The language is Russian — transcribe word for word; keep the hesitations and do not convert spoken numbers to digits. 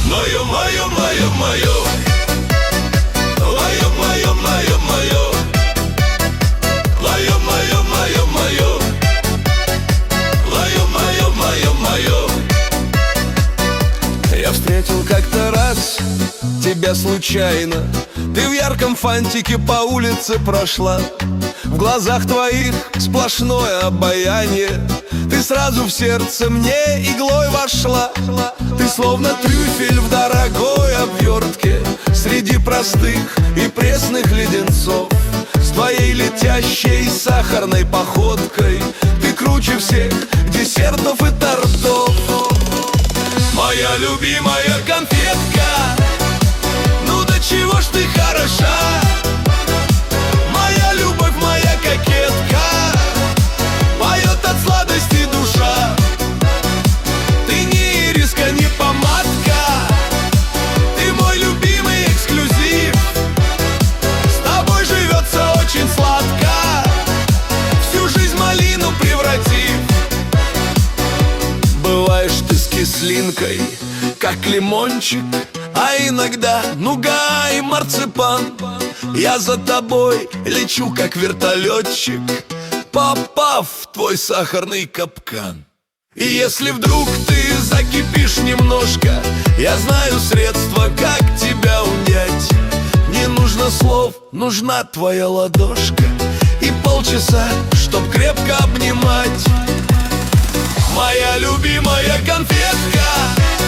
Мое, мое, мое, мое. Мое, мое, мое, мое. Мое, мое, мое, мое. Мое, мое, мое, мое. Я встретил как-то раз тебя случайно. Ты в ярком фантике по улице прошла. В глазах твоих сплошное обаяние. Ты сразу в сердце мне иглой вошла. Ты словно трюфель в дорогой обвертке среди простых и пресных леденцов. С твоей летящей сахарной походкой ты круче всех десертов и тортов. Моя любимая конфетка, ну до чего ж ты хороша. Моя любовь, моя кокетка, поет от сладости душа. Ты не ириска, не помадка, ты мой любимый эксклюзив. С тобой живется очень сладко, всю жизнь малину превратив. Бываешь ты с кислинкой, как лимончик, а иногда нуга и марципан. Я за тобой лечу, как вертолетчик, попав в твой сахарный капкан. И если вдруг ты закипишь немножко, я знаю средства, как тебя унять. Не нужно слов, нужна твоя ладошка и полчаса, чтоб крепко обнимать. Моя любимая конфетка,